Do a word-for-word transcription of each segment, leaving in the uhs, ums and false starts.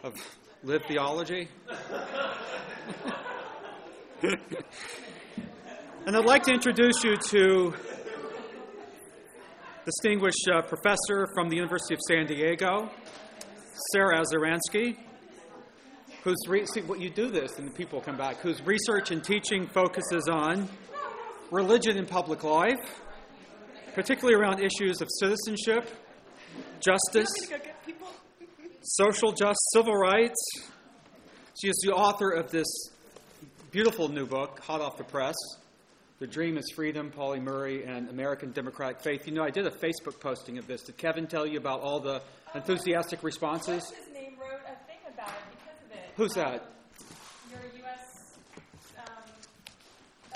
of Live Theology. And I'd like to introduce you to distinguished uh, professor from the University of San Diego, Sarah Azaransky, whose re- see, what you do this and the people come back, whose research and teaching focuses on religion in public life, particularly around issues of citizenship, justice, social justice, civil rights. She is the author of this beautiful new book, hot off the press, The Dream is Freedom, Pauli Murray and American Democratic Faith. You know, I did a Facebook posting of this. Did Kevin tell you about all the enthusiastic responses? His name wrote a thing about it because of it. Who's um, that? Your U S Um, uh,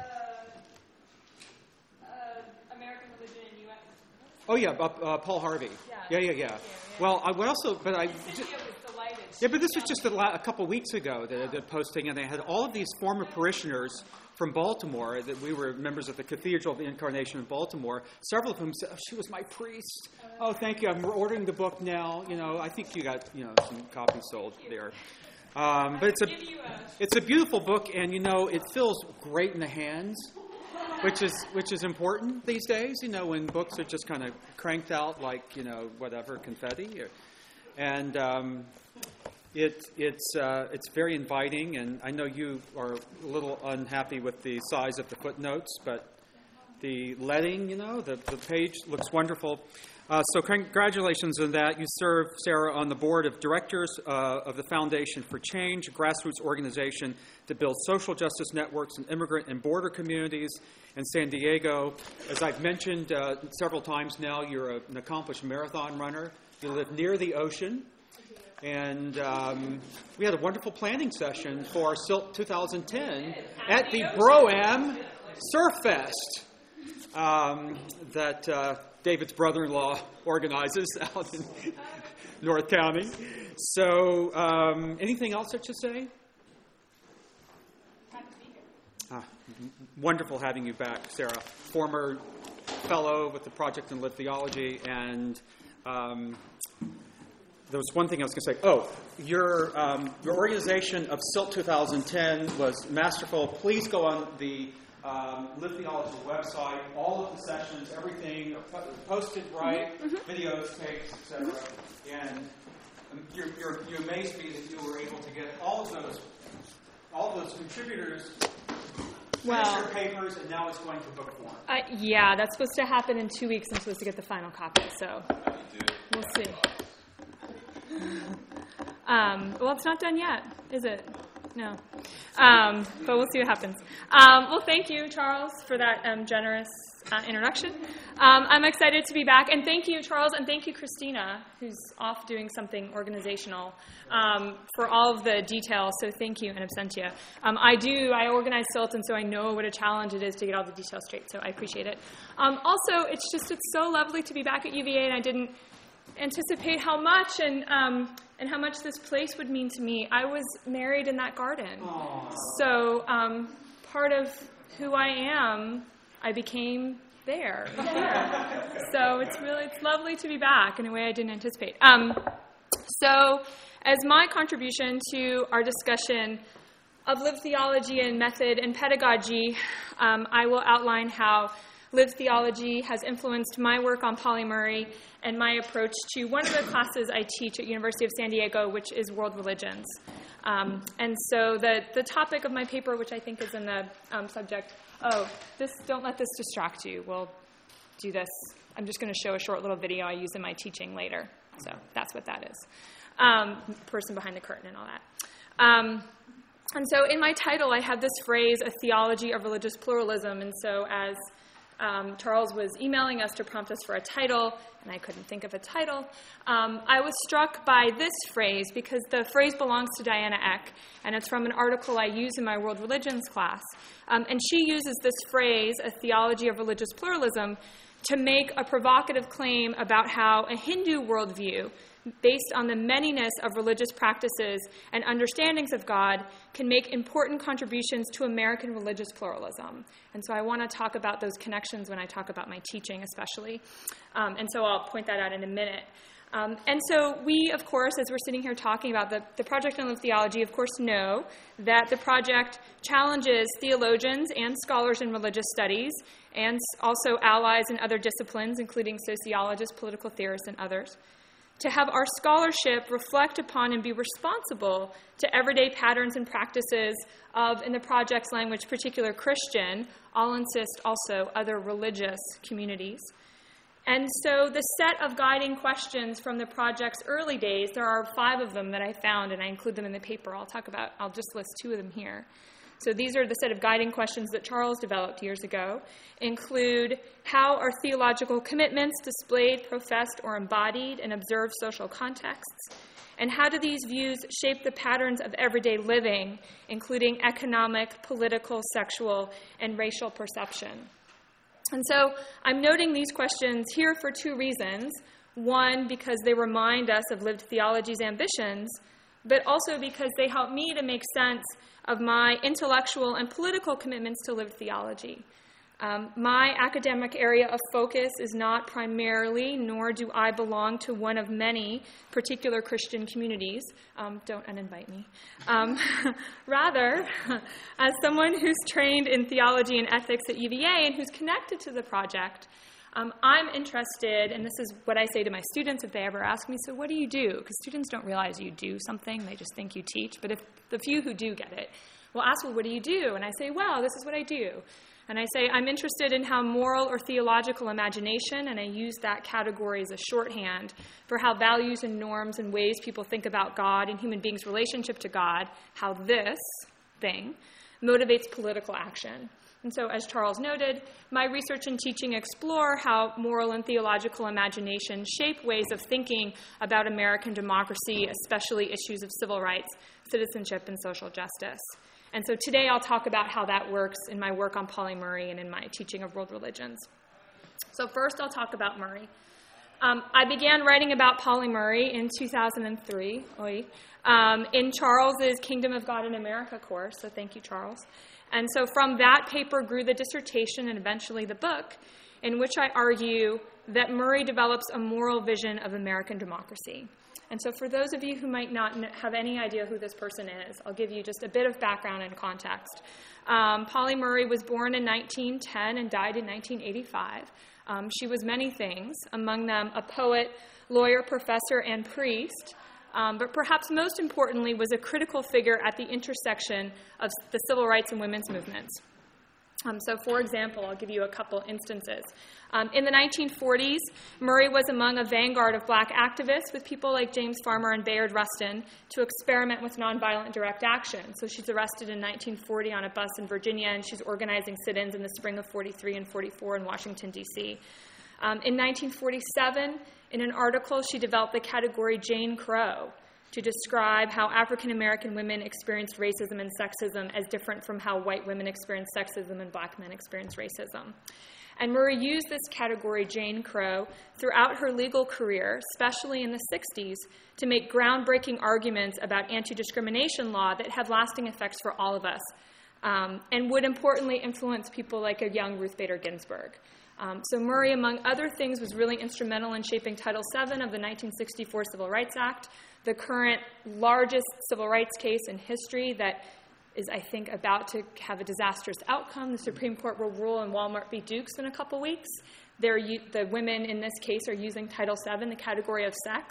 uh, American Religion in U S Oh, yeah, uh, uh, Paul Harvey. Yeah, yeah, yeah. yeah. yeah. Well, I would also, but I... Cynthia was delighted. Yeah, but this was just a, la- a couple weeks ago, the, the posting, and they had all of these former parishioners from Baltimore, that we were members of the Cathedral of the Incarnation in Baltimore. Several of them said, oh, she was my priest. Oh, thank you. I'm ordering the book now. You know, I think you got, you know, some copies sold there. Um, but it's a, it's a beautiful book, and, you know, it feels great in the hands, which is which is important these days, you know, when books are just kind of cranked out like, you know, whatever, confetti. Or, and um, it it's uh, it's very inviting, and I know you are a little unhappy with the size of the footnotes, but the leading, you know, the, the page looks wonderful. Uh, so congratulations on that. You serve, Sarah, on the board of directors uh, of the Foundation for Change, a grassroots organization to build social justice networks in immigrant and border communities in San Diego. As I've mentioned uh, several times now, you're a, an accomplished marathon runner. You live near the ocean. And um, we had a wonderful planning session for Silt twenty ten at the Bro-Am Surf Fest um, that uh, David's brother-in-law organizes out in North County. So um, anything else that you say? Ah, wonderful having you back, Sarah. Former fellow with the Project in Live Theology, and um, there was one thing I was going to say. Oh, your um, your organization of Silt twenty ten was masterful. Please go on the um, Live Theology website. All of the sessions, everything posted right, mm-hmm. videos, tapes, et cetera. And um, you're, you're, you amazed me that you were able to get all of those all of those contributors. Well, your papers, and now it's going to book form. Uh, yeah, that's supposed to happen in two weeks. I'm supposed to get the final copy, so we'll see. Um, well, it's not done yet, is it? No. Um, but we'll see what happens. Um, well, thank you, Charles, for that um, generous uh, introduction. Um, I'm excited to be back. And thank you, Charles, and thank you, Christina, who's off doing something organizational, um, for all of the details. So thank you in absentia. Um, I do, I organize SILT, and so I know what a challenge it is to get all the details straight. So I appreciate it. Um, also, it's just, it's so lovely to be back at U V A, and I didn't anticipate how much and um, and how much this place would mean to me. I was married in that garden. Aww. So um, part of who I am, I became there. there. So it's really, it's lovely to be back in a way I didn't anticipate. Um, so as my contribution to our discussion of Live Theology and method and pedagogy, um, I will outline how Live Theology has influenced my work on Pauli Murray and my approach to one of the classes I teach at University of San Diego, which is world religions. Um, and so the, the topic of my paper, which I think is in the um, subject, oh, this, don't let this distract you. We'll do this. I'm just going to show a short little video I use in my teaching later. So that's what that is. Um, person behind the curtain and all that. Um, and so in my title, I have this phrase, a theology of religious pluralism. And so as Um, Charles was emailing us to prompt us for a title, and I couldn't think of a title. Um, I was struck by this phrase because the phrase belongs to Diana Eck, and it's from an article I use in my world religions class. Um, and she uses this phrase, a theology of religious pluralism, to make a provocative claim about how a Hindu worldview, based on the manyness of religious practices and understandings of God, can make important contributions to American religious pluralism. And so I want to talk about those connections when I talk about my teaching, especially. Um, and so I'll point that out in a minute. Um, and so we, of course, as we're sitting here talking about the, the Project on Lived Theology, of course know that the project challenges theologians and scholars in religious studies and also allies in other disciplines, including sociologists, political theorists, and others, to have our scholarship reflect upon and be responsible to everyday patterns and practices of, in the project's language, particular Christian, I'll insist also other religious communities. And so the set of guiding questions from the project's early days, there are five of them that I found, and I include them in the paper. I'll talk about, I'll just list two of them here. So these are the set of guiding questions that Charles developed years ago, include how are theological commitments displayed, professed, or embodied in observed social contexts, and how do these views shape the patterns of everyday living, including economic, political, sexual, and racial perception. And so I'm noting these questions here for two reasons. One, because they remind us of lived theology's ambitions, but also because they help me to make sense of my intellectual and political commitments to lived theology. Um, my academic area of focus is not primarily, nor do I belong to one of many particular Christian communities. Um, don't uninvite me. Um, rather, as someone who's trained in theology and ethics at U V A and who's connected to the project, um, I'm interested, and this is what I say to my students if they ever ask me, so what do you do? Because students don't realize you do something, they just think you teach. But if the few who do get it will ask, well, what do you do? And I say, well, this is what I do. And I say, I'm interested in how moral or theological imagination, and I use that category as a shorthand for how values and norms and ways people think about God and human beings' relationship to God, how this thing motivates political action. And so, as Charles noted, my research and teaching explore how moral and theological imagination shape ways of thinking about American democracy, especially issues of civil rights, citizenship, and social justice. And so today I'll talk about how that works in my work on Pauli Murray and in my teaching of world religions. So first I'll talk about Murray. Um, I began writing about Pauli Murray in two thousand three oy, um, in Charles's Kingdom of God in America course, so thank you, Charles. And so from that paper grew the dissertation and eventually the book, in which I argue that Murray develops a moral vision of American democracy. And so for those of you who might not have any idea who this person is, I'll give you just a bit of background and context. Um, Pauli Murray was born in nineteen ten and died in nineteen eighty-five. Um, she was many things, among them a poet, lawyer, professor, and priest, um, but perhaps most importantly was a critical figure at the intersection of the civil rights and women's movements. Um, so, for example, I'll give you a couple instances. Um, in the nineteen forties, Murray was among a vanguard of black activists with people like James Farmer and Bayard Rustin to experiment with nonviolent direct action. So she's arrested in nineteen forty on a bus in Virginia, and she's organizing sit-ins in the spring of forty-three and forty-four in Washington, D C Um, in nineteen forty-seven, in an article, she developed the category Jane Crow to describe how African-American women experienced racism and sexism as different from how white women experienced sexism and black men experienced racism. And Murray used this category, Jane Crow, throughout her legal career, especially in the sixties, to make groundbreaking arguments about anti-discrimination law that have lasting effects for all of us, um, and would importantly influence people like a young Ruth Bader Ginsburg. Um, so Murray, among other things, was really instrumental in shaping Title seven of the nineteen sixty-four Civil Rights Act, the current largest civil rights case in history that is, I think, about to have a disastrous outcome. The Supreme Court will rule in Walmart v. Dukes in a couple weeks. They're, the women in this case are using Title seven, the category of sex.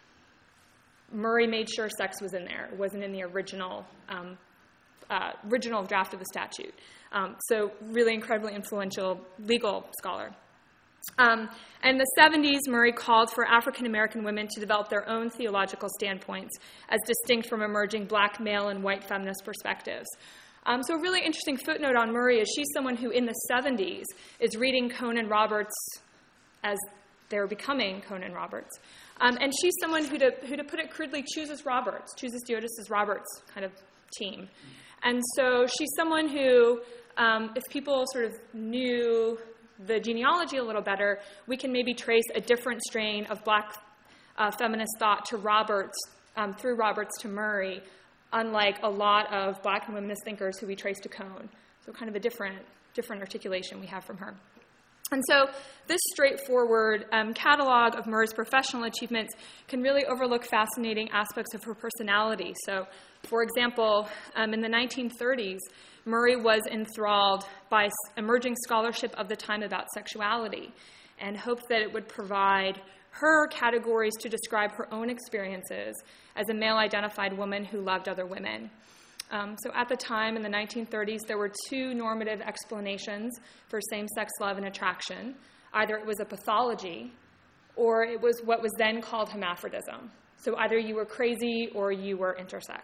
Murray made sure sex was in there. It wasn't in the original um, uh, original draft of the statute. Um, so really incredibly influential legal scholar. Um, and in the seventies, Murray called for African-American women to develop their own theological standpoints as distinct from emerging black male and white feminist perspectives. Um, so a really interesting footnote on Murray is she's someone who in the seventies is reading Conan Roberts as they're becoming Conan Roberts. Um, and she's someone who, to, who, to put it crudely, chooses Roberts, chooses Theodosius Roberts kind of team. And so she's someone who, um, if people sort of knew the genealogy a little better, we can maybe trace a different strain of black uh, feminist thought to Roberts, um, through Roberts to Murray, unlike a lot of black and womanist thinkers who we trace to Cone. So kind of a different, different articulation we have from her. And so this straightforward um, catalog of Murray's professional achievements can really overlook fascinating aspects of her personality. So, for example, um, in the nineteen thirties, Murray was enthralled by emerging scholarship of the time about sexuality and hoped that it would provide her categories to describe her own experiences as a male-identified woman who loved other women. Um, so at the time, in the nineteen thirties, there were two normative explanations for same-sex love and attraction. Either it was a pathology, or it was what was then called hermaphrodism. So either you were crazy or you were intersex.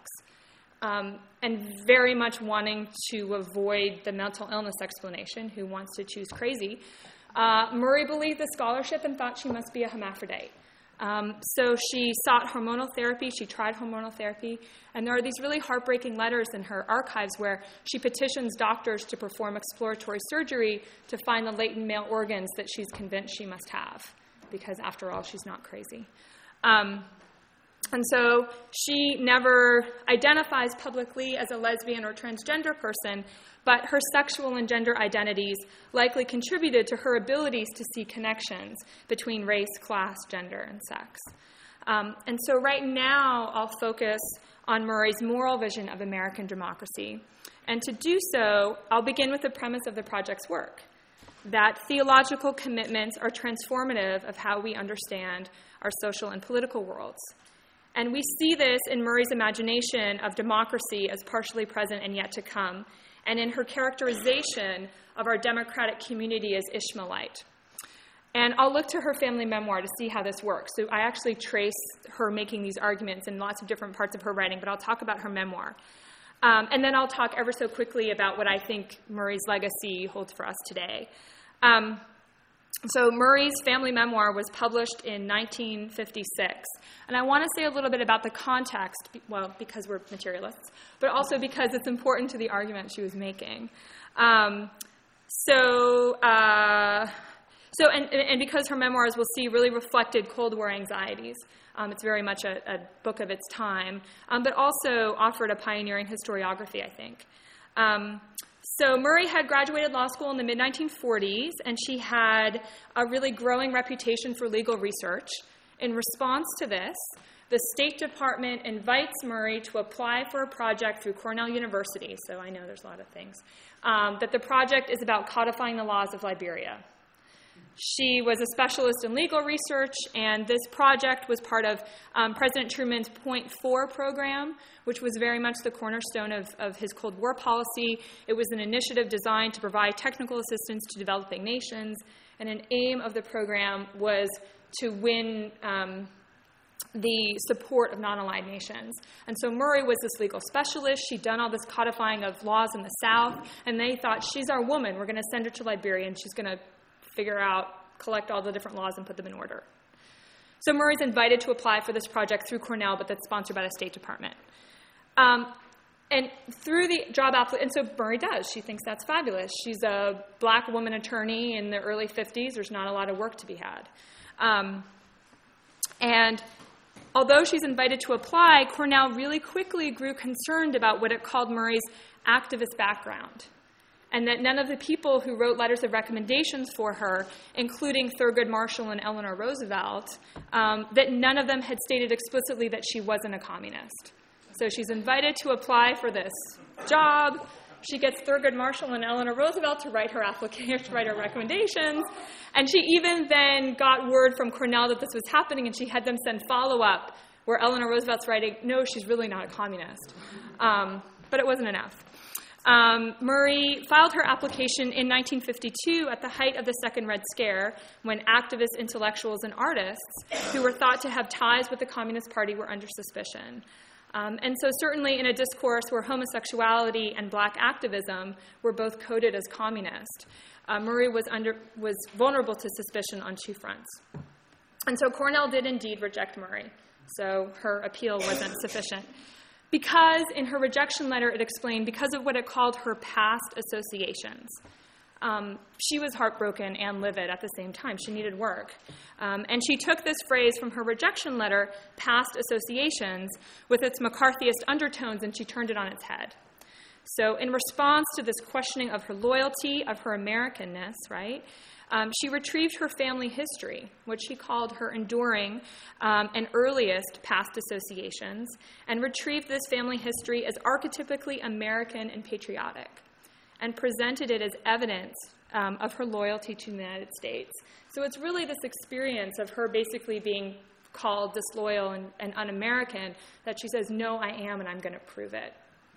Um, and very much wanting to avoid the mental illness explanation, who wants to choose crazy, uh, Murray believed the scholarship and thought she must be a hermaphrodite. Um, so she sought hormonal therapy, she tried hormonal therapy, and there are these really heartbreaking letters in her archives where she petitions doctors to perform exploratory surgery to find the latent male organs that she's convinced she must have, because after all, she's not crazy. Um, and so she never identifies publicly as a lesbian or transgender person, but her sexual and gender identities likely contributed to her abilities to see connections between race, class, gender, and sex. Um, and so right now, I'll focus on Murray's moral vision of American democracy. And to do so, I'll begin with the premise of the project's work, that theological commitments are transformative of how we understand our social and political worlds. And we see this in Murray's imagination of democracy as partially present and yet to come, and in her characterization of our democratic community as Ishmaelite. And I'll look to her family memoir to see how this works. So I actually trace her making these arguments in lots of different parts of her writing, but I'll talk about her memoir. Um, and then I'll talk ever so quickly about what I think Murray's legacy holds for us today. Um, so Murray's family memoir was published in nineteen fifty-six. And I want to say a little bit about the context, well, because we're materialists, but also because it's important to the argument she was making. Um, so, uh, so and, and because her memoirs, we'll see, really reflected Cold War anxieties. Um, it's very much a, a book of its time, um, but also offered a pioneering historiography, I think. Um, So Murray had graduated law school in the mid nineteen forties, and she had a really growing reputation for legal research. In response to this, the State Department invites Murray to apply for a project through Cornell University, so I know there's a lot of things, um, that the project is about codifying the laws of Liberia. She was a specialist in legal research, and this project was part of um, President Truman's Point Four program, which was very much the cornerstone of, of his Cold War policy. It was an initiative designed to provide technical assistance to developing nations, and an aim of the program was to win um, the support of non-aligned nations. And so Murray was this legal specialist. She'd done all this codifying of laws in the South, and they thought, she's our woman. We're going to send her to Liberia, and she's going to figure out, collect all the different laws and put them in order. So Murray's invited to apply for this project through Cornell, but that's sponsored by the State Department. Um, and through the job application, and so Murray does. She thinks that's fabulous. She's a black woman attorney in the early fifties. There's not a lot of work to be had. Um, and although she's invited to apply, Cornell really quickly grew concerned about what it called Murray's activist background, and that none of the people who wrote letters of recommendations for her, including Thurgood Marshall and Eleanor Roosevelt, um, that none of them had stated explicitly that she wasn't a communist. So she's invited to apply for this job. She gets Thurgood Marshall and Eleanor Roosevelt to write her application, to write her recommendations. And she even then got word from Cornell that this was happening, and she had them send follow-up where Eleanor Roosevelt's writing, no, she's really not a communist. Um, but it wasn't enough. Um, Murray filed her application in nineteen fifty-two at the height of the Second Red Scare, when activists, intellectuals, and artists who were thought to have ties with the Communist Party were under suspicion. Um, and so certainly in a discourse where homosexuality and black activism were both coded as communist, uh, Murray was, under, was vulnerable to suspicion on two fronts. And so Cornell did indeed reject Murray, so her appeal wasn't sufficient. Because in her rejection letter it explained, because of what it called her past associations. Um, she was heartbroken and livid at the same time. She needed work. Um, and she took this phrase from her rejection letter, past associations, with its McCarthyist undertones, and she turned it on its head. So in response to this questioning of her loyalty, of her Americanness, right, Um, she retrieved her family history, what she called her enduring um, and earliest past associations, and retrieved this family history as archetypically American and patriotic, and presented it as evidence um, of her loyalty to the United States. So it's really this experience of her basically being called disloyal and, and un-American that she says, no, I am, and I'm going to prove it.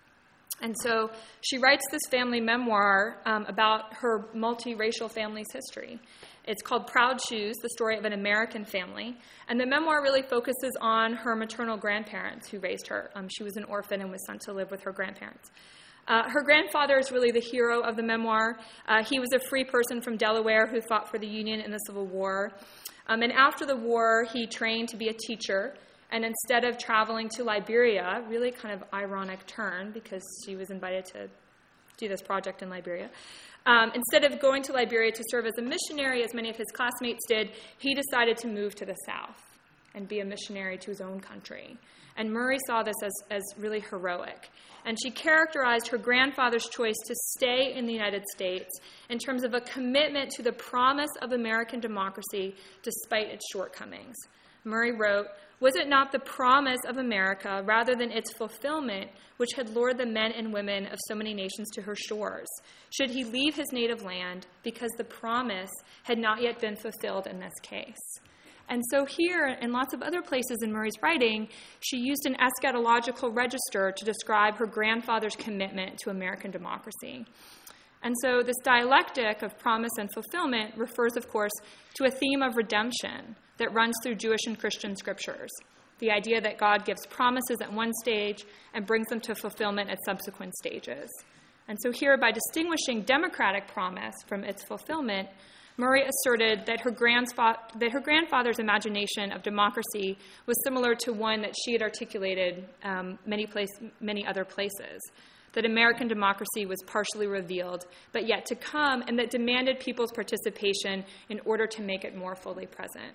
And so she writes this family memoir um, about her multiracial family's history. It's called Proud Shoes, the story of an American family. And the memoir really focuses on her maternal grandparents who raised her. Um, she was an orphan and was sent to live with her grandparents. Uh, her grandfather is really the hero of the memoir. Uh, he was a free person from Delaware who fought for the Union in the Civil War. Um, and after the war, he trained to be a teacher. And instead of traveling to Liberia, really kind of ironic turn because she was invited to do this project in Liberia, um, instead of going to Liberia to serve as a missionary, as many of his classmates did, he decided to move to the South and be a missionary to his own country. And Murray saw this as, as really heroic. And she characterized her grandfather's choice to stay in the United States in terms of a commitment to the promise of American democracy despite its shortcomings. Murray wrote, "Was it not the promise of America, rather than its fulfillment, which had lured the men and women of so many nations to her shores? Should he leave his native land because the promise had not yet been fulfilled in this case?" And so here, and lots of other places in Murray's writing, she used an eschatological register to describe her grandfather's commitment to American democracy. And so this dialectic of promise and fulfillment refers, of course, to a theme of redemption that runs through Jewish and Christian scriptures, the idea that God gives promises at one stage and brings them to fulfillment at subsequent stages. And so here, by distinguishing democratic promise from its fulfillment, Murray asserted that her, grandfa- that her grandfather's imagination of democracy was similar to one that she had articulated um, many, place- many other places, that American democracy was partially revealed, but yet to come, and that demanded people's participation in order to make it more fully present.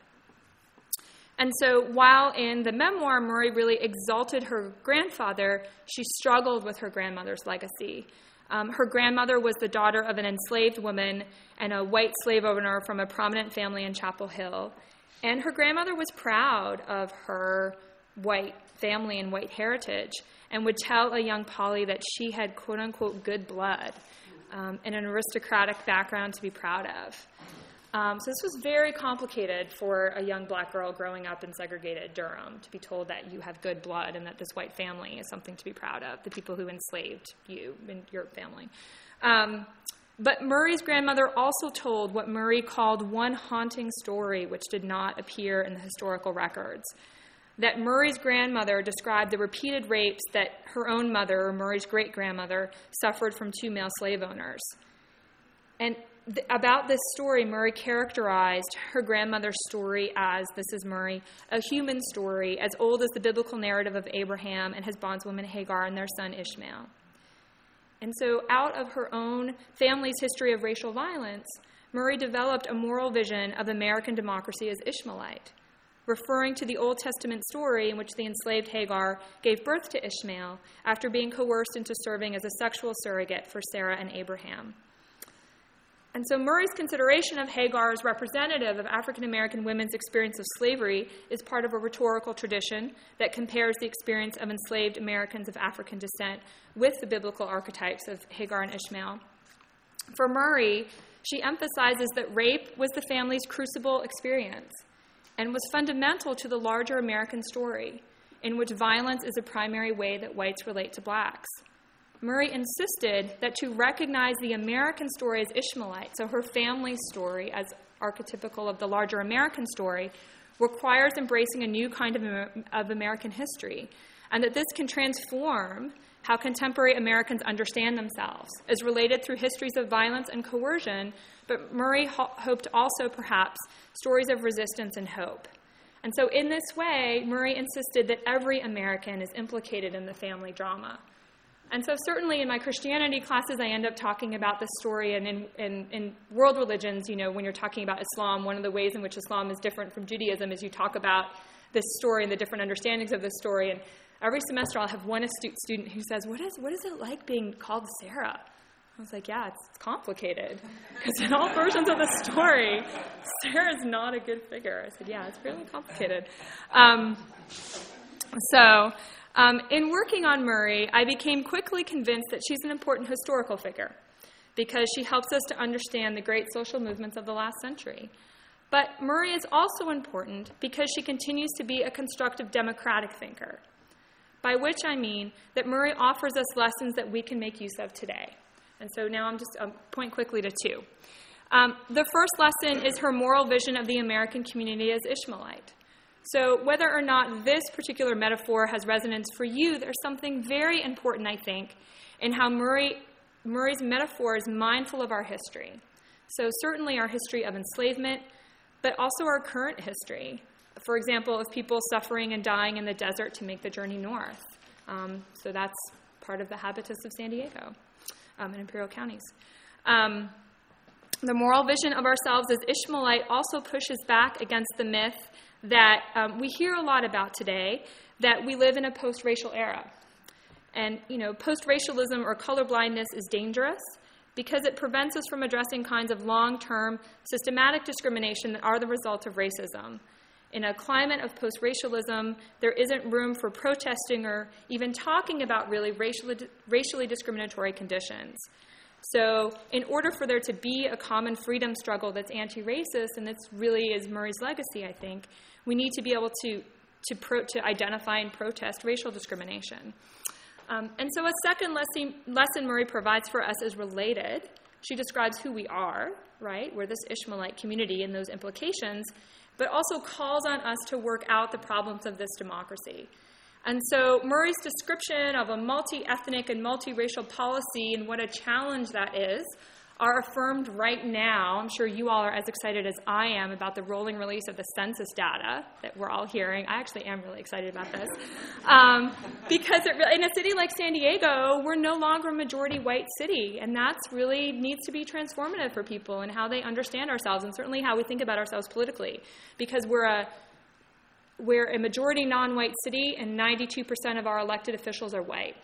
And so while in the memoir, Murray really exalted her grandfather, she struggled with her grandmother's legacy. Um, her grandmother was the daughter of an enslaved woman and a white slave owner from a prominent family in Chapel Hill. And her grandmother was proud of her white family and white heritage and would tell a young Polly that she had, quote-unquote, good blood um, and an aristocratic background to be proud of. Um, so this was very complicated for a young black girl growing up in segregated Durham to be told that you have good blood and that this white family is something to be proud of, the people who enslaved you and your family. Um, but Murray's grandmother also told what Murray called one haunting story which did not appear in the historical records, that Murray's grandmother described the repeated rapes that her own mother, or Murray's great-grandmother, suffered from two male slave owners. And th- about this story, Murray characterized her grandmother's story as, this is Murray, a human story as old as the biblical narrative of Abraham and his bondswoman Hagar and their son Ishmael. And so out of her own family's history of racial violence, Murray developed a moral vision of American democracy as Ishmaelite, referring to the Old Testament story in which the enslaved Hagar gave birth to Ishmael after being coerced into serving as a sexual surrogate for Sarah and Abraham. And so Murray's consideration of Hagar as representative of African-American women's experience of slavery is part of a rhetorical tradition that compares the experience of enslaved Americans of African descent with the biblical archetypes of Hagar and Ishmael. For Murray, she emphasizes that rape was the family's crucible experience and was fundamental to the larger American story, in which violence is a primary way that whites relate to blacks. Murray insisted that to recognize the American story as Ishmaelite, so her family's story as archetypical of the larger American story, requires embracing a new kind of, of American history, and that this can transform how contemporary Americans understand themselves, as related through histories of violence and coercion, but Murray ho- hoped also, perhaps, stories of resistance and hope. And so in this way, Murray insisted that every American is implicated in the family drama. And so certainly in my Christianity classes, I end up talking about this story, and in, in, in world religions, you know, when you're talking about Islam, one of the ways in which Islam is different from Judaism is you talk about this story and the different understandings of this story. And every semester I'll have one astute student who says, what is, what is it like being called Sarah? I was like, yeah, it's complicated. Because in all versions of the story, Sarah's not a good figure. I said, yeah, it's really complicated. Um, so um, in working on Murray, I became quickly convinced that she's an important historical figure because she helps us to understand the great social movements of the last century. But Murray is also important because she continues to be a constructive democratic thinker, by which I mean that Murray offers us lessons that we can make use of today. And so now I'm just, I'll point quickly to two. Um, the first lesson is her moral vision of the American community as Ishmaelite. So whether or not this particular metaphor has resonance for you, there's something very important, I think, in how Murray, Murray's metaphor is mindful of our history. So certainly our history of enslavement, but also our current history. For example, of people suffering and dying in the desert to make the journey north. Um, so that's part of the habitus of San Diego um, and Imperial counties. Um, the moral vision of ourselves as Ishmaelite also pushes back against the myth that um, we hear a lot about today, that we live in a post-racial era. And, you know, post-racialism or colorblindness is dangerous because it prevents us from addressing kinds of long-term systematic discrimination that are the result of racism. In a climate of post-racialism, there isn't room for protesting or even talking about really racially, racially discriminatory conditions. So in order for there to be a common freedom struggle that's anti-racist, and this really is Murray's legacy, I think, we need to be able to, to, pro, to identify and protest racial discrimination. Um, and so a second lesson, lesson Murray provides for us is related. She describes who we are, right? We're this Ishmaelite community and those implications, but also calls on us to work out the problems of this democracy. And so Murray's description of a multi-ethnic and multiracial policy and what a challenge that is are affirmed right now. I'm sure you all are as excited as I am about the rolling release of the census data that we're all hearing. I actually am really excited about this. Um, because it, in a city like San Diego, we're no longer a majority white city, and that's really needs to be transformative for people and how they understand ourselves and certainly how we think about ourselves politically. Because we're a We're a majority non-white city, and ninety-two percent of our elected officials are white.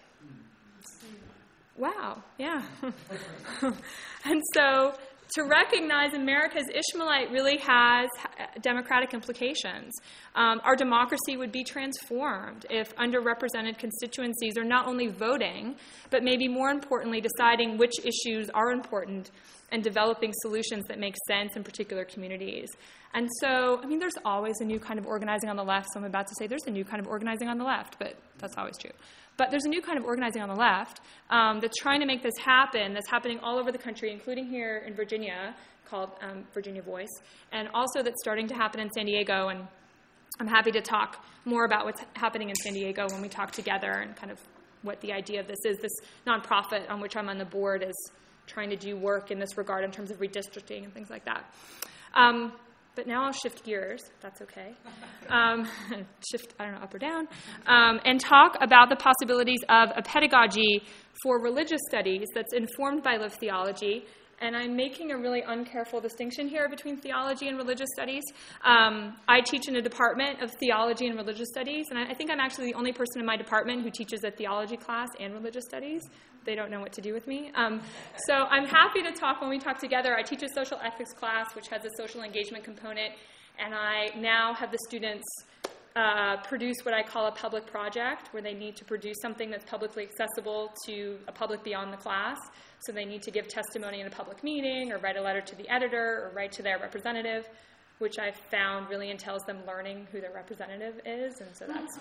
Wow, yeah. And so to recognize America's Ishmaelite really has democratic implications. Um, our democracy would be transformed if underrepresented constituencies are not only voting, but maybe more importantly, deciding which issues are important and developing solutions that make sense in particular communities. And so, I mean, there's always a new kind of organizing on the left, so I'm about to say there's a new kind of organizing on the left, but that's always true. But there's a new kind of organizing on the left um, that's trying to make this happen, that's happening all over the country, including here in Virginia, called um, Virginia Voice, and also that's starting to happen in San Diego, and I'm happy to talk more about what's happening in San Diego when we talk together and kind of what the idea of this is. This nonprofit on which I'm on the board is trying to do work in this regard in terms of redistricting and things like that. Um, But now I'll shift gears, if that's okay. Um, shift, I don't know, up or down. Um, and talk about the possibilities of a pedagogy for religious studies that's informed by lived theology. And I'm making a really uncareful distinction here between theology and religious studies. Um, I teach in a department of theology and religious studies, and I think I'm actually the only person in my department who teaches a theology class and religious studies. They don't know what to do with me. Um, so I'm happy to talk when we talk together. I teach a social ethics class, which has a social engagement component, and I now have the students uh, produce what I call a public project, where they need to produce something that's publicly accessible to a public beyond the class. So they need to give testimony in a public meeting, or write a letter to the editor, or write to their representative, which I've found really entails them learning who their representative is, and so that's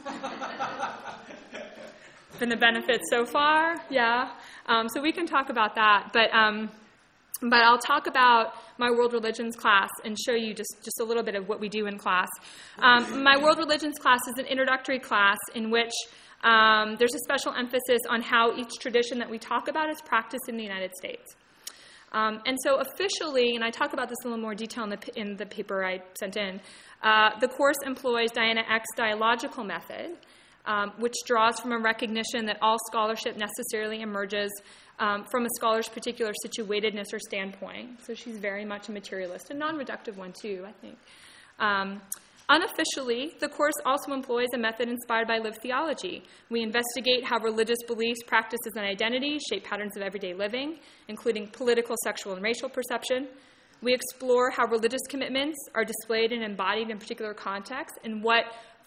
been the benefit so far, yeah. Um, so we can talk about that, but um, but I'll talk about my world religions class and show you just, just a little bit of what we do in class. Um, my world religions class is an introductory class in which um, there's a special emphasis on how each tradition that we talk about is practiced in the United States. Um, and so officially, and I talk about this in a little more detail in the, in the paper I sent in, uh, the course employs Diana Eck's dialogical method, Um, which draws from a recognition that all scholarship necessarily emerges um, from a scholar's particular situatedness or standpoint. So she's very much a materialist, a non-reductive one too, I think. Um, Unofficially, the course also employs a method inspired by lived theology. We investigate how religious beliefs, practices, and identity shape patterns of everyday living, including political, sexual, and racial perception. We explore how religious commitments are displayed and embodied in particular contexts, and what,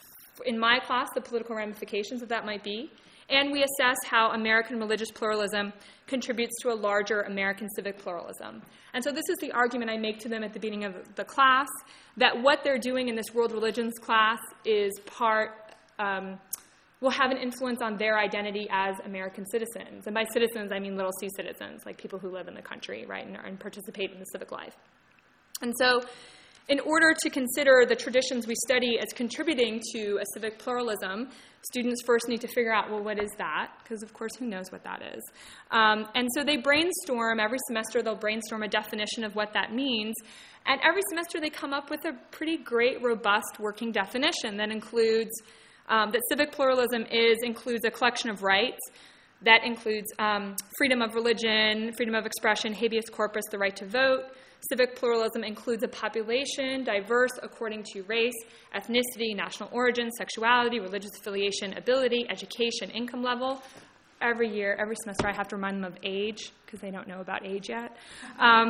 in my class, the political ramifications of that might be. And we assess how American religious pluralism contributes to a larger American civic pluralism. And so this is the argument I make to them at the beginning of the class, that what they're doing in this world religions class is part, um, will have an influence on their identity as American citizens. And by citizens, I mean little c citizens, like people who live in the country, right, and, and participate in the civic life. And so in order to consider the traditions we study as contributing to a civic pluralism, students first need to figure out, well, what is that? Because, of course, who knows what that is? Um, and so they brainstorm. Every semester, they'll brainstorm a definition of what that means. And every semester, they come up with a pretty great, robust working definition that includes um, that civic pluralism is includes a collection of rights. That includes um, freedom of religion, freedom of expression, habeas corpus, the right to vote. Civic pluralism includes a population diverse according to race, ethnicity, national origin, sexuality, religious affiliation, ability, education, income level. Every year, every semester, I have to remind them of age, because they don't know about age yet. Um,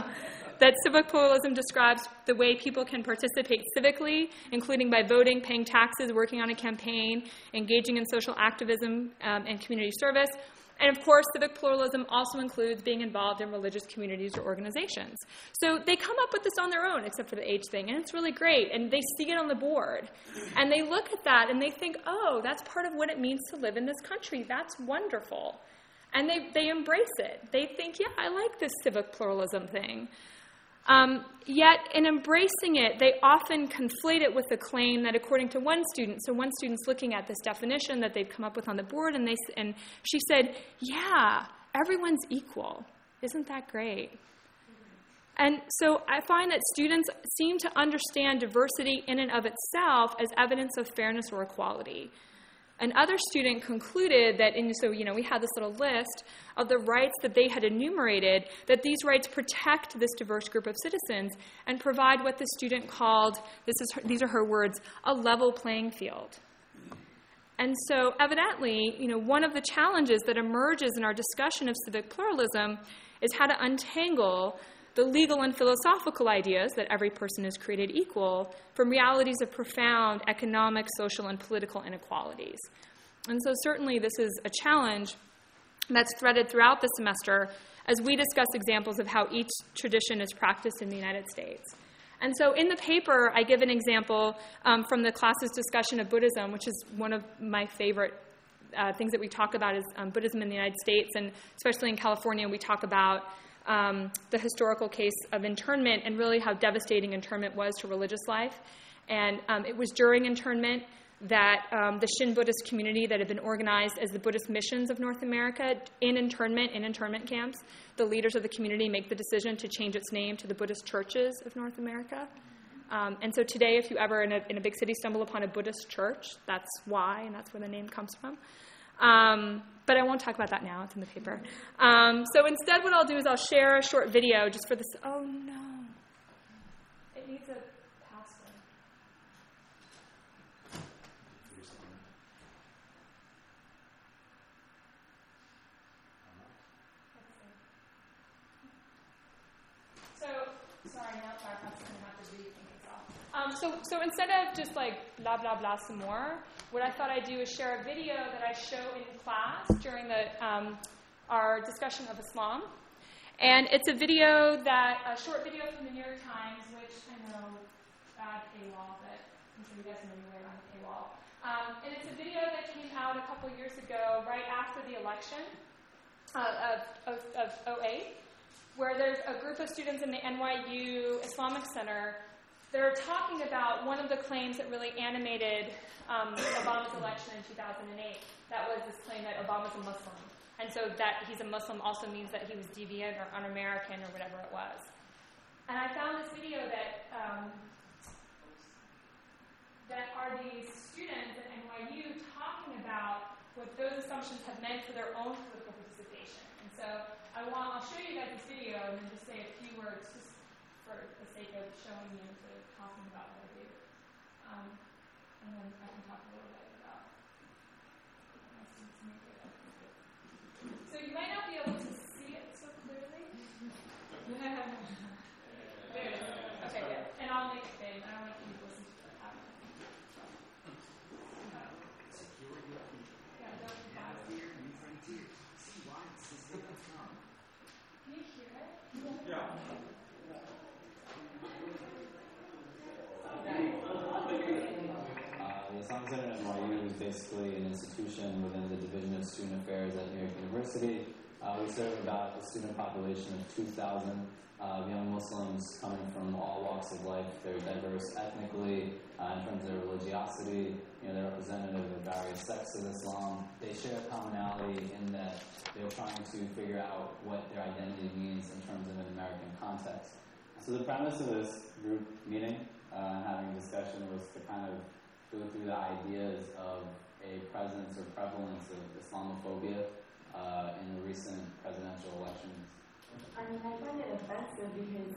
that civic pluralism describes the way people can participate civically, including by voting, paying taxes, working on a campaign, engaging in social activism um, and community service. And of course, civic pluralism also includes being involved in religious communities or organizations. So they come up with this on their own, except for the age thing, and it's really great. And they see it on the board. And they look at that and they think, oh, that's part of what it means to live in this country. That's wonderful. And they, they embrace it. They think, yeah, I like this civic pluralism thing. Um, yet, in embracing it, they often conflate it with the claim that, according to one student, so one student's looking at this definition that they've come up with on the board, and they and she said, yeah, everyone's equal. Isn't that great? And so I find that students seem to understand diversity in and of itself as evidence of fairness or equality. Another student concluded that, in, so, you know, we had this little list of the rights that they had enumerated, that these rights protect this diverse group of citizens and provide what the student called, this is her, these are her words, a level playing field. And so evidently, you know, one of the challenges that emerges in our discussion of civic pluralism is how to untangle the legal and philosophical ideas that every person is created equal from realities of profound economic, social, and political inequalities. And so certainly this is a challenge that's threaded throughout the semester as we discuss examples of how each tradition is practiced in the United States. And so in the paper, I give an example um, from the class's discussion of Buddhism, which is one of my favorite uh, things that we talk about is um, Buddhism in the United States, and especially in California, we talk about Um, the historical case of internment and really how devastating internment was to religious life. And um, it was during internment that um, the Shin Buddhist community that had been organized as the Buddhist missions of North America in internment, in internment camps, the leaders of the community make the decision to change its name to the Buddhist Churches of North America. Um, and so today, if you ever in a, in a big city stumble upon a Buddhist church, that's why, and that's where the name comes from. Um, but I won't talk about that now. It's in the paper. Um, so instead what I'll do is I'll share a short video just for this. Oh, no. It needs a password. So, sorry, now Firefox is going to have to rethink itself. Um, so, so instead of just like blah, blah, blah some more, what I thought I'd do is share a video that I show in class during the, um, our discussion of Islam. And it's a video that, a short video from the New York Times, which I know, bad paywall, but I'm sure you guys know your way around the paywall. Um, and it's a video that came out a couple years ago, right after the election uh, of, of, of oh eight, where there's a group of students in the N Y U Islamic Center. They're talking about one of the claims that really animated um, Obama's election in two thousand eight. That was this claim that Obama's a Muslim. And so that he's a Muslim also means that he was deviant or un-American or whatever it was. And I found this video that um, that are these students at N Y U talking about what those assumptions have meant for their own political participation. And so I want, I'll show you guys this video and then just say a few words just for the sake of showing you, sort of talking about what I do. Um, and then I can talk a little bit about what my students make it. So you might not be able to see it so clearly. There it is. Okay, good. And I'll make it big. I don't want you to listen to it. Um, yeah, don't be bad. Can you hear it? Yeah. Uh, the Islamic Center at N Y U is basically an institution within the Division of Student Affairs at New York University. Uh, we serve about a student population of two thousand uh, young Muslims coming from all walks of life. They're diverse ethnically, uh, in terms of their religiosity. You know, they're representative of various sects of Islam. They share a commonality in that they're trying to figure out what their identity means in terms of an American context. So the premise of this group meeting uh, and having a discussion was to kind of go through the ideas of a presence or prevalence of Islamophobia uh, in the recent presidential elections. I mean, I find it offensive because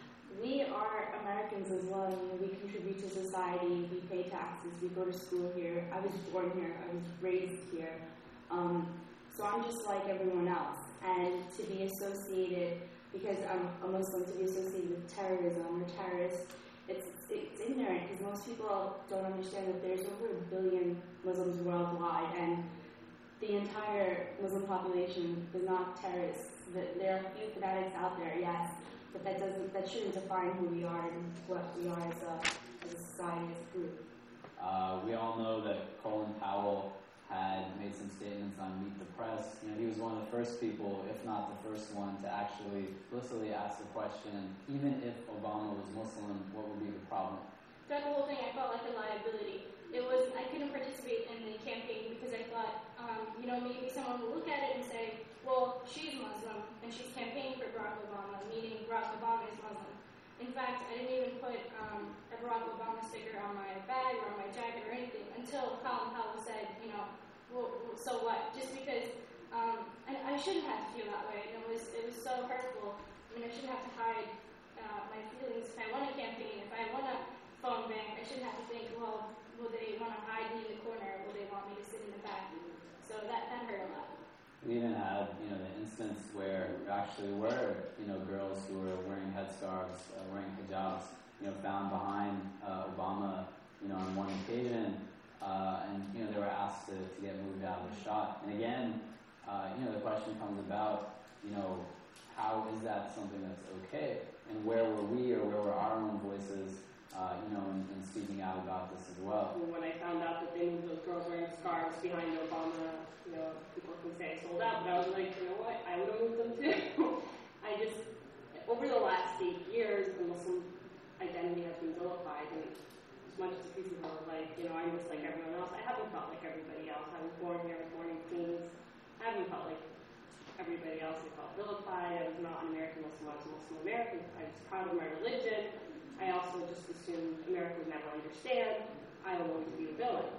we are Americans as well. You know, we contribute to society, we pay taxes, we go to school here. I was born here, I was raised here. Um, so I'm just like everyone else. And to be associated, because I'm a Muslim, to be associated with terrorism or terrorists, it's, it's ignorant because most people don't understand that there's over a billion Muslims worldwide, and the entire Muslim population is not terrorists. There are a few fanatics out there, yes, but that doesn't, that shouldn't define who we are and what we are as a, as a society, as a group. Uh, we all know that Colin Powell had made some statements on Meet the Press. You know, he was one of the first people, if not the first one, to actually explicitly ask the question, even if Obama was Muslim, what would be the problem? Throughout the whole thing, I felt like a liability. It was, I couldn't participate in the campaign because I thought, um, you know, maybe someone will look at it and say, well, she's Muslim and she's campaigning for Barack Obama, meaning Barack Obama is Muslim. In fact, I didn't even put um, a Barack Obama sticker on my bag or on my jacket or anything until Colin Powell said, you know, well, so what? Just because, um, and I shouldn't have to feel that way. And it was, it was so hurtful. I mean, I shouldn't have to hide uh, my feelings. If I want to campaign, if I want to phone bank, I shouldn't have to think, well, will they want to hide me in the corner? Will they want me to sit in the back? So that, that hurt a lot. We even had, you know, the instance where there actually were, you know, girls who were wearing headscarves, uh, wearing hijabs, you know, found behind uh, Obama, you know, on one occasion, uh, and, you know, they were asked to, to get moved out of the shot. And again, uh, you know, the question comes about, you know, how is that something that's okay? And where were we or where were our own voices, uh, you know, in, in speaking out about this as well? When I found out that they moved those girls wearing scarves behind Obama, you know, people can say I sold out, but I was like, you know what, I would have moved them too. I just, over the last eight years, the Muslim identity has been vilified, and as much as people are like, you know, I'm just like everyone else, I haven't felt like everybody else. I was born here, I was born in Queens. I haven't felt like everybody else. I felt vilified. I was not an American Muslim, I was a Muslim American. I was proud of my religion. I also just assumed America would never understand. I was going to be a villain.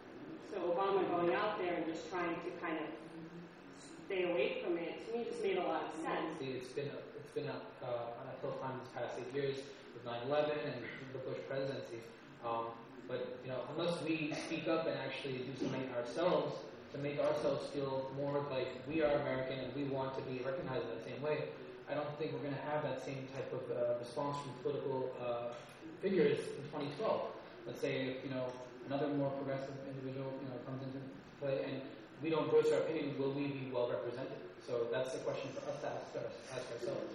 So Obama going out there and just trying to kind of stay away from it, to me, just made a lot of sense. It's been it's been a, uh, an uphill climb these past eight years with nine eleven and the Bush presidency. Um, but you know, unless we speak up and actually do something ourselves to make ourselves feel more like we are American and we want to be recognized in the same way, I don't think we're going to have that same type of uh, response from political uh, figures in twenty twelve. Let's say if, you know, another more progressive individual, you know, comes into play and we don't voice our opinion, will we be well represented? So that's the question for us to ask, our, ask ourselves.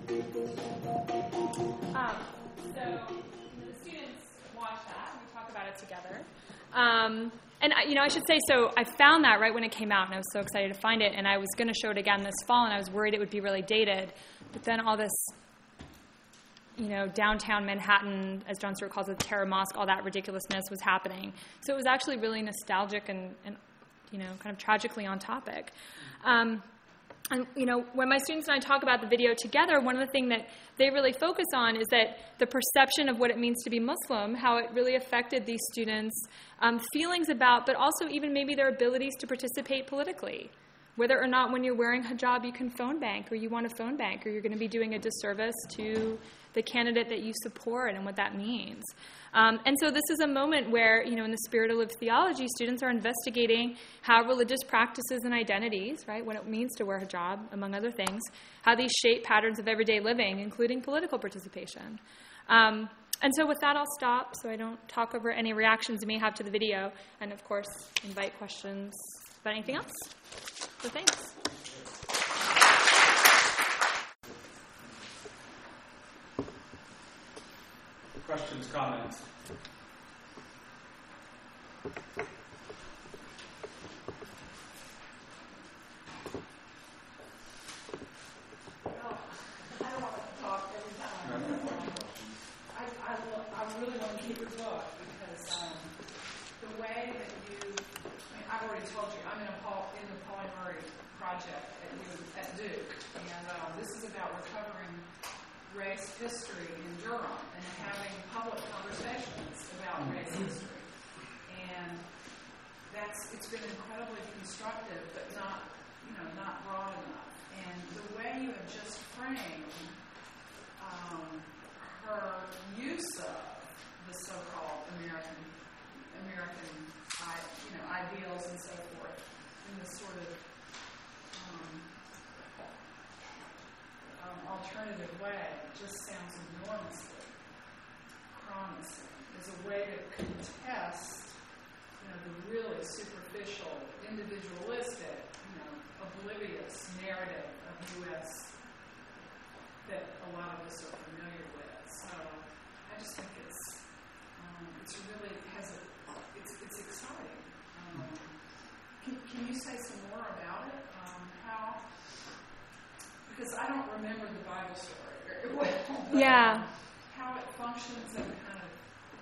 Um, so you know, the students watch that, and we talk about it together. Um, and, I, you know, I should say, so I found that right when it came out, and I was so excited to find it, and I was going to show it again this fall, and I was worried it would be really dated. But then all this, you know, downtown Manhattan, as Jon Stewart calls it, the Terror Mosque, all that ridiculousness was happening. So it was actually really nostalgic and, and you know, kind of tragically on topic. Um, and, you know, when my students and I talk about the video together, one of the things that they really focus on is that the perception of what it means to be Muslim, how it really affected these students' um, feelings about, but also even maybe their abilities to participate politically. whether or not when you're wearing hijab you can phone bank or you want to phone bank or you're going to be doing a disservice to the candidate that you support and what that means. Um, and so this is a moment where, you know, in the spirit of lived theology, students are investigating how religious practices and identities, right, what it means to wear hijab, among other things, how these shape patterns of everyday living, including political participation. Um, and so with that, I'll stop so I don't talk over any reactions you may have to the video, and of course, invite questions about anything else. So thanks. Questions, comments? Well, I don't want to talk every time. I, I, will, I really want to keep it book because um, the way that you, I mean, I've already told you, I'm in, a Paul, in the Pauli Murray project at, at Duke, and um, this is about recovering race history in Durham and having public conversations about race history. And that's, it's been incredibly constructive, but not, you know, not broad enough. And the way you have just framed um, her use of the so-called American, American, you know, ideals and so forth in this sort of um, um, alternative way just sounds enormously promising. As a way to contest, you know, the really superficial, individualistic, you know, oblivious narrative of U S that a lot of us are familiar with. So I just think it's um, it's really has a it's it's exciting. Um, can can you say some more about it? Um, how? Because I don't remember the Bible story very well. Yeah. How it functions in kind of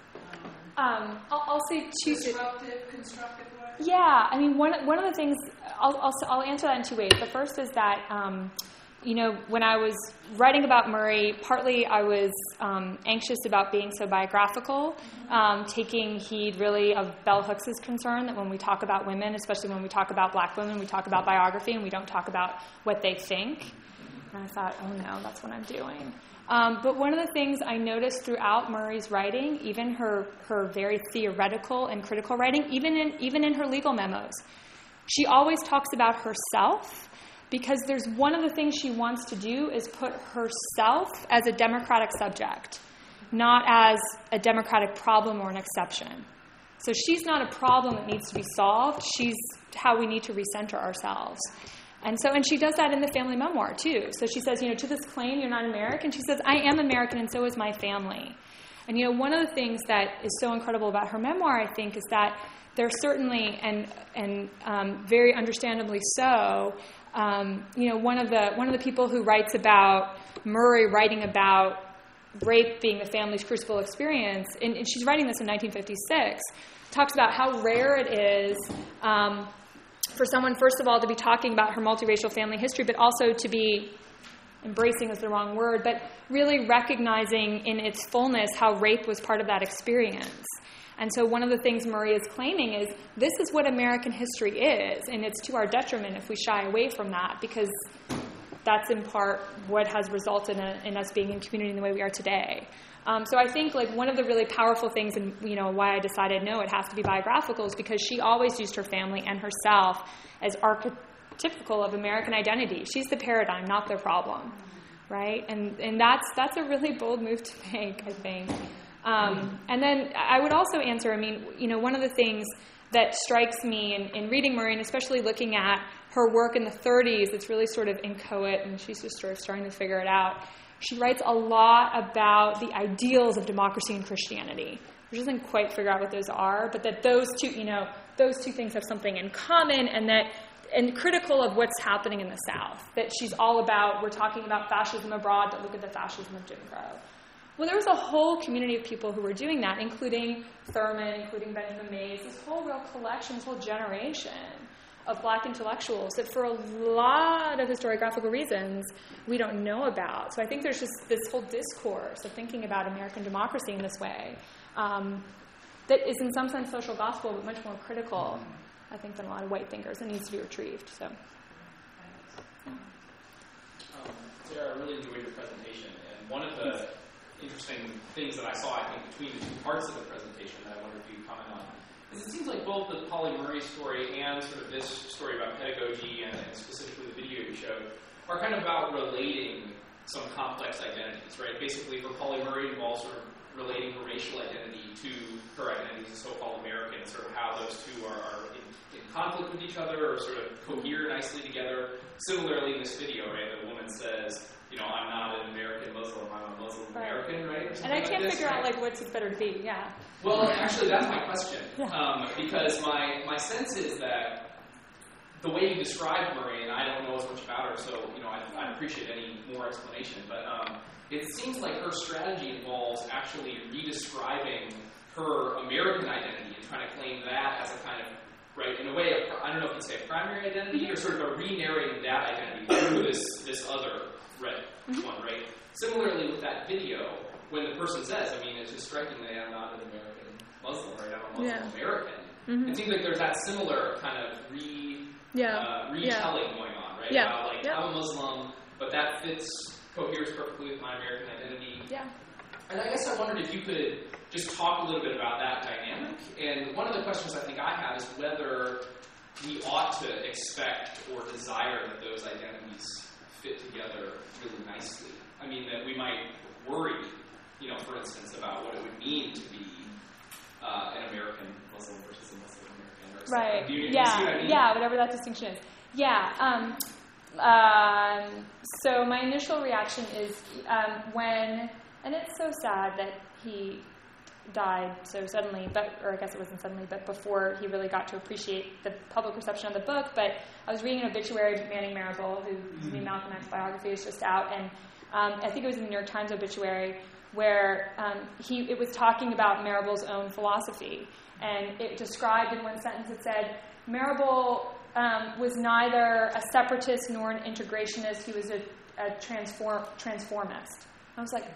Um, I'll, I'll say two. disruptive, constructive way? Yeah, I mean, one one of the things I'll, I'll I'll answer that in two ways. The first is that um, you know, when I was writing about Murray, partly I was um, anxious about being so biographical, um, taking heed really of Bell Hooks' concern that when we talk about women, especially when we talk about black women, we talk about biography and we don't talk about what they think. And I thought, oh no, that's what I'm doing. Um, but one of the things I noticed throughout Murray's writing, even her, her very theoretical and critical writing, even in, even in her legal memos, she always talks about herself, because there's one of the things she wants to do is put herself as a democratic subject, not as a democratic problem or an exception. So she's not a problem that needs to be solved. She's how we need to recenter ourselves. And so, and she does that in the family memoir, too. So she says, you know, to this claim you're not American, she says, I am American and so is my family. And, you know, one of the things that is so incredible about her memoir, I think, is that there's certainly, and and um, very understandably so, um, you know, one of the one of the people who writes about Murray writing about rape being the family's crucible experience, and, and she's writing this in nineteen fifty-six, talks about how rare it is um, for someone, first of all, to be talking about her multiracial family history, but also to be, embracing is the wrong word, but really recognizing in its fullness how rape was part of that experience. And so one of the things Murray is claiming is this is what American history is, and it's to our detriment if we shy away from that, because that's in part what has resulted in, in us being in community in the way we are today. Um, so I think like one of the really powerful things, and you know why I decided no, it has to be biographical, is because she always used her family and herself as archetypical of American identity. She's the paradigm, not their problem, right? And and that's that's a really bold move to make, I think. Um, and then I would also answer, I mean, you know, one of the things that strikes me in, in reading Murray, and especially looking at her work in the thirties, it's really sort of inchoate, and she's just sort of starting to figure it out. She writes a lot about the ideals of democracy and Christianity. She doesn't quite figure out what those are, but that those two, you know, those two things have something in common, and that, and critical of what's happening in the South. That she's all about, we're talking about fascism abroad, but look at the fascism of Jim Crow. Well, there was a whole community of people who were doing that, including Thurman, including Benjamin Mays, this whole real collection, this whole generation of black intellectuals that for a lot of historiographical reasons we don't know about. So I think there's just this whole discourse of thinking about American democracy in this way um, that is in some sense social gospel, but much more critical, I think, than a lot of white thinkers. It needs to be retrieved. So Um, Sarah, I really enjoyed your presentation, and one of the interesting things that I saw, I think, between the two parts of the presentation that I wonder if you could comment on, is it seems like both the Polly Murray story and sort of this story about pedagogy and, and specifically the video you showed are kind of about relating some complex identities, right? Basically, for Polly Murray, it involves sort of relating her racial identity to her identity as a so-called American, sort of how those two are, are in, in conflict with each other or sort of cohere nicely together. Similarly, in this video, right, the woman says, you know, I'm not an American Muslim, I'm a Muslim Right. American, right? Or And I something can't like this, figure right? out, like, what's it better to be, yeah. Well, actually, that's my question. Yeah. Um, because my, my sense is that the way you described Murray, and I don't know as much about her, so, you know, I'd, I'd appreciate any more explanation, but um, it seems like her strategy involves actually redescribing her American identity and trying to claim that as a kind of, right, in a way, of, I don't know if you'd say a primary identity or sort of a re-narrating that identity through this, this other right, Mm-hmm. one, right? Similarly with that video, when the person says, I mean, it's just striking that I'm not an American Muslim, right? I'm a Muslim Yeah. American. Mm-hmm. It seems like there's that similar kind of re, Yeah. uh, Yeah. retelling going on, right? Yeah. About, like, Yeah. I'm a Muslim, but that fits, coheres perfectly with my American identity. Yeah. And I guess I wondered if you could just talk a little bit about that dynamic. And one of the questions I think I have is whether we ought to expect or desire that those identities fit together really nicely. I mean, that we might worry, you know, for instance, about what it would mean to be uh, an American Muslim versus a Muslim American. Or something. Right. Do you, do you yeah. see what I mean? Yeah. Whatever that distinction is. Yeah. Um, um, so my initial reaction is um, when, and it's so sad that he died so suddenly, but or I guess it wasn't suddenly, but before he really got to appreciate the public reception of the book. But I was reading an obituary of Manning Marable, whose mm-hmm. Malcolm X biography is just out, and um, I think it was in the New York Times obituary where um, he it was talking about Marable's own philosophy, and it described in one sentence, it said, Marable um, was neither a separatist nor an integrationist, he was a, a transform, transformist. I was like,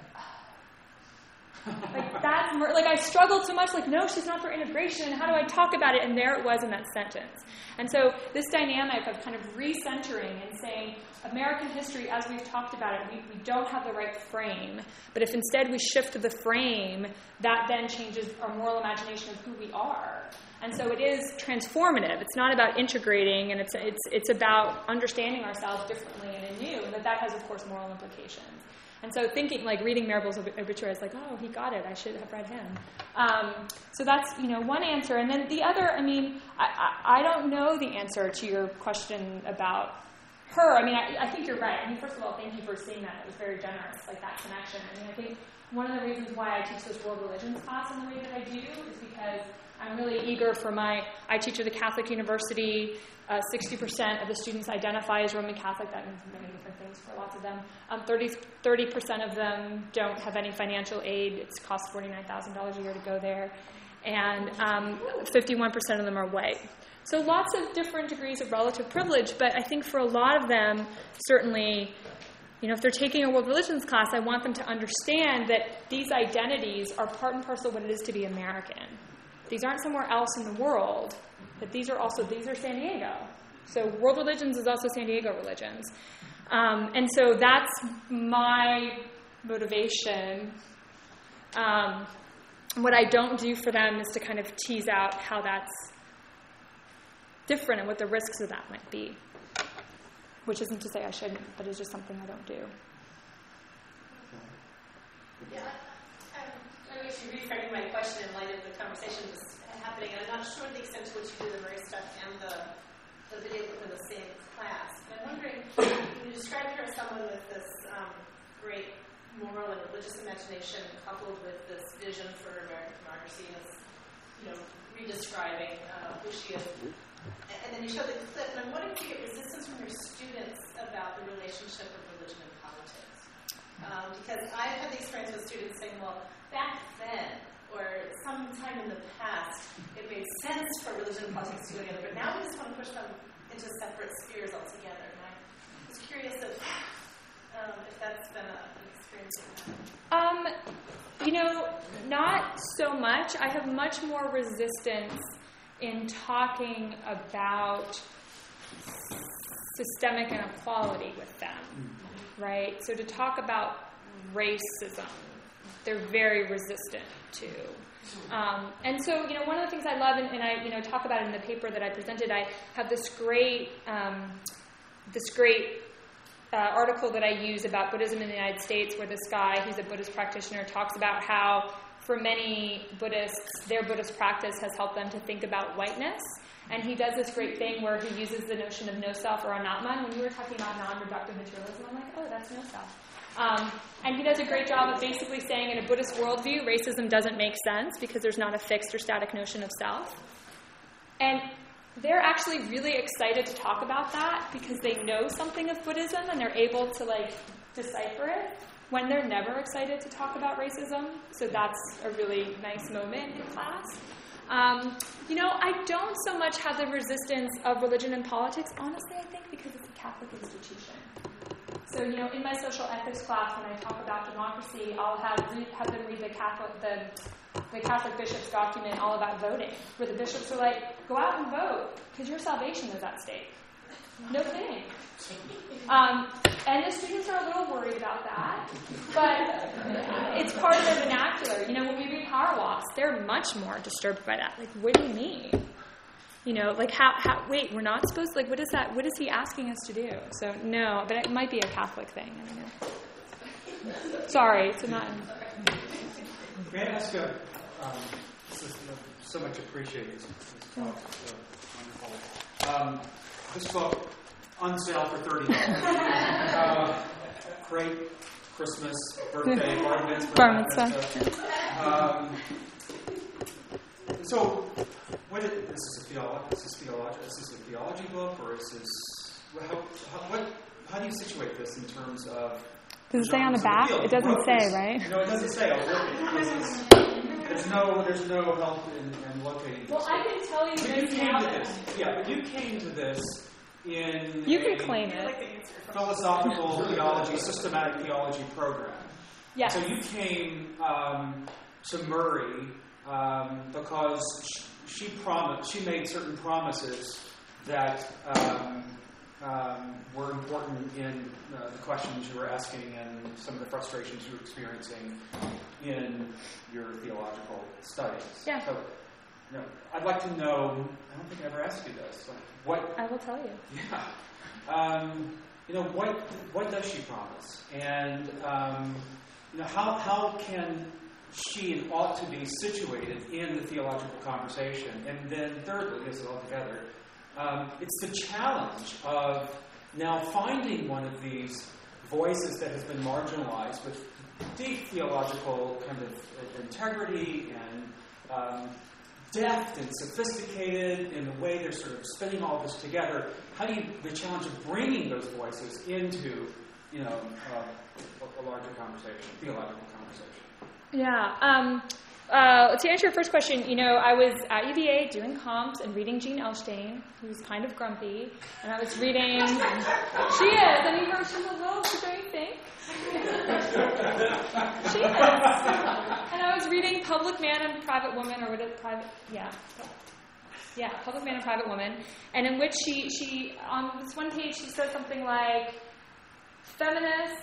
like that's more, like I struggled so much, like, no, she's not for integration, how do I talk about it? And there it was in that sentence. And so this dynamic of kind of recentering and saying American history, as we've talked about it, we, we don't have the right frame, but if instead we shift the frame, that then changes our moral imagination of who we are. And so it is transformative. It's not about integrating, and it's it's it's about understanding ourselves differently and anew, and that that has, of course, moral implications. And so thinking, like, reading Marable's obituary, it's like, oh, he got it. I should have read him. Um, so that's, you know, one answer. And then the other, I mean, I, I, I don't know the answer to your question about her. I mean, I, I think you're right. I mean, first of all, thank you for seeing that. It was very generous, like that connection. I mean, I think one of the reasons why I teach this world religions class in the way that I do is because I'm really eager for my, I teach at a Catholic university. Uh, sixty percent of the students identify as Roman Catholic. That means many different things for lots of them. Um, thirty percent of them don't have any financial aid. It costs forty-nine thousand dollars a year to go there. And um, fifty-one percent of them are white. So lots of different degrees of relative privilege, but I think for a lot of them, certainly, you know, if they're taking a world religions class, I want them to understand that these identities are part and parcel of what it is to be American. These aren't somewhere else in the world, but these are also, these are San Diego. So world religions is also San Diego religions. Um, and so that's my motivation. Um, what I don't do for them is to kind of tease out how that's different and what the risks of that might be. Which isn't to say I shouldn't, but it's just something I don't do. Yeah, I'm, I'm actually reframing my question in light of the conversation that's happening, and I'm not sure the extent to which you do the Murray stuff and the, the video in the same class. But I'm wondering, you described her as someone with this um, great moral and religious imagination coupled with this vision for American democracy, and this, you know, redescribing uh, who she is. And then you showed the clip, and I'm wondering if you get resistance from your students about the relationship of religion and politics. Um, because I've had the experience with students saying, well, back then, or sometime in the past, it made sense for religion and politics to go together, but now we just want to push them into separate spheres altogether. And I was curious if, um, if that's been a, an experience. Um, you know, not so much. I have much more resistance in talking about systemic inequality with them, right? So to talk about racism, they're very resistant to. Um, and so, you know, one of the things I love, and, and I, you know, talk about it in the paper that I presented, I have this great, um, this great uh, article that I use about Buddhism in the United States, where this guy, who's a Buddhist practitioner, talks about how, for many Buddhists, their Buddhist practice has helped them to think about whiteness. And he does this great thing where he uses the notion of no self or anatman. When you were talking about non-reductive materialism, I'm like, oh, that's no self. Um, and he does a great job of basically saying in a Buddhist worldview, racism doesn't make sense because there's not a fixed or static notion of self. And they're actually really excited to talk about that because they know something of Buddhism and they're able to, like, decipher it when they're never excited to talk about racism. So that's a really nice moment in class. Um, you know, I don't so much have the resistance of religion and politics, honestly, I think, because it's a Catholic institution. So, you know, in my social ethics class, when I talk about democracy, I'll have, read, have them read the Catholic, the, the Catholic bishop's document all about voting, where the bishops are like, go out and vote, because your salvation is at stake. No kidding. Um, and the students are a little worried about that, but it's part of their vernacular. You know, when we read Power Walks, they're much more disturbed by that. Like, what do you mean? You know, like, how, how, wait, we're not supposed to, like, what is that, what is he asking us to do? So, no, but it might be a Catholic thing. I don't know. Sorry, it's not. May I ask a, um, this is so much appreciated, this, this talk, it's so wonderful. Um, this book, on sale for thirty dollars. uh, great Christmas, birthday, bar mitzvah. Bar mitzvah. Um, so, what is, this is a theology. Is this theology? Is this a theology book, or is this how, how, what? How do you situate this in terms of? Does it say on the back? It doesn't say, right? No, it doesn't say. This is, there's no, there's no help in, in locating this. Well, I can tell you. But you came to this. Yeah, but you came to this. In you can claim it. Philosophical theology, systematic theology program. Yes. So you came um, to Murray um, because she, she promised, she made certain promises that um, um, were important in uh, the questions you were asking and some of the frustrations you were experiencing in your theological studies. Yeah. So, you know, I'd like to know. I don't think I ever asked you this. Like, what? I will tell you. Yeah. Um, you know, what what does she promise? And um, you know, how how can she and ought to be situated in the theological conversation? And then thirdly, this is all together, um, it's the challenge of now finding one of these voices that has been marginalized with deep theological kind of integrity and um, deft and sophisticated in the way they're sort of spinning all this together. How do you, the challenge of bringing those voices into, you know, uh, a, a larger conversation, theological conversation? Yeah. Um, uh, to answer your first question, you know, I was at U V A doing comps and reading Jean Elshtain, who's kind of grumpy, and I was reading. She is. I mean, her, she's a little. Don't you think? She is. And I was reading Public Man and Private Woman, or what is it, private? Yeah. Yeah, Public Man and Private Woman, and in which she, she on this one page, she says something like, feminists,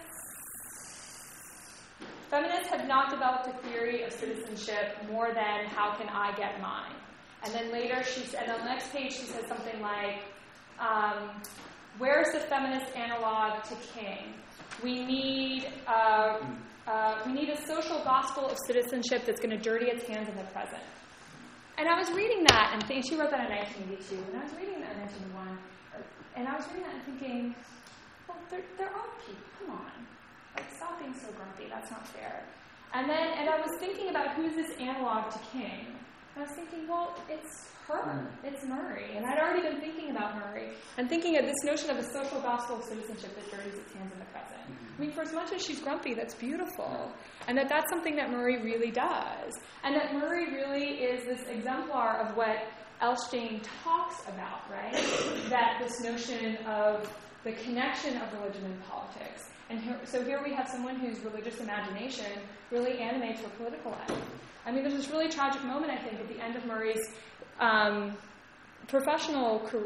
feminists have not developed a theory of citizenship more than how can I get mine. And then later, she and on the next page, she says something like, um, where's the feminist analog to King? We need uh, uh, we need a social gospel of citizenship that's going to dirty its hands in the present. And I was reading that, and th- she wrote that in nineteen eighty-two, and I was reading that in nineteen eighty-one, and I was reading that and thinking, well, there, there are people, come on. Like, stop being so grumpy, that's not fair. And then, and I was thinking about who's this analog to King, and I was thinking, well, it's her, it's Murray. And I'd already been thinking about Murray, and thinking of this notion of a social gospel of citizenship that dirties its hands in the present. I mean, for as much as she's grumpy, that's beautiful. And that that's something that Murray really does. And that Murray really is this exemplar of what Elshtain talks about, right? That this notion of the connection of religion and politics. And here, so here we have someone whose religious imagination really animates her political life. I mean, there's this really tragic moment, I think, at the end of Murray's um, professional career,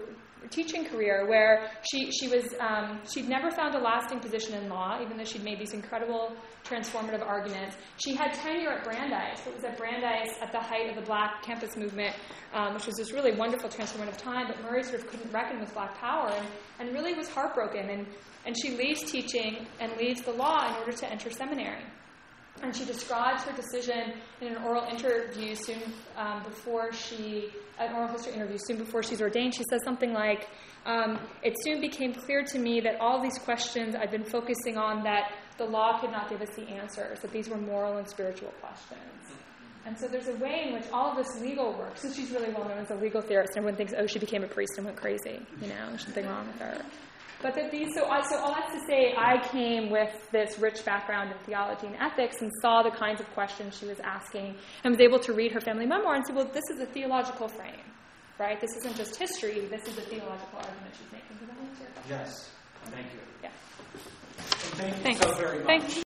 teaching career where she, she was, um, she'd never found a lasting position in law, even though she'd made these incredible transformative arguments. She had tenure at Brandeis. It was at Brandeis at the height of the Black campus movement, um, which was this really wonderful transformative time, but Murray sort of couldn't reckon with Black power and, and really was heartbroken. And, and she leaves teaching and leaves the law in order to enter seminary. And she describes her decision in an oral interview soon um, before she, an oral history interview soon before she's ordained. She says something like, um, it soon became clear to me that all these questions I'd been focusing on, that the law could not give us the answers, that these were moral and spiritual questions. And so there's a way in which all of this legal work, so she's really well known as a legal theorist, and everyone thinks, oh, she became a priest and went crazy, you know, there's something wrong with her. But that these, so, I, so all that's to say, I came with this rich background in theology and ethics and saw the kinds of questions she was asking and was able to read her family memoir and say, well, this is a theological frame, right? This isn't just history. This is a theological argument she's making. Does that answer your question? Yes. Thank you. Yeah. And thank you Thanks. so very much. Thanks.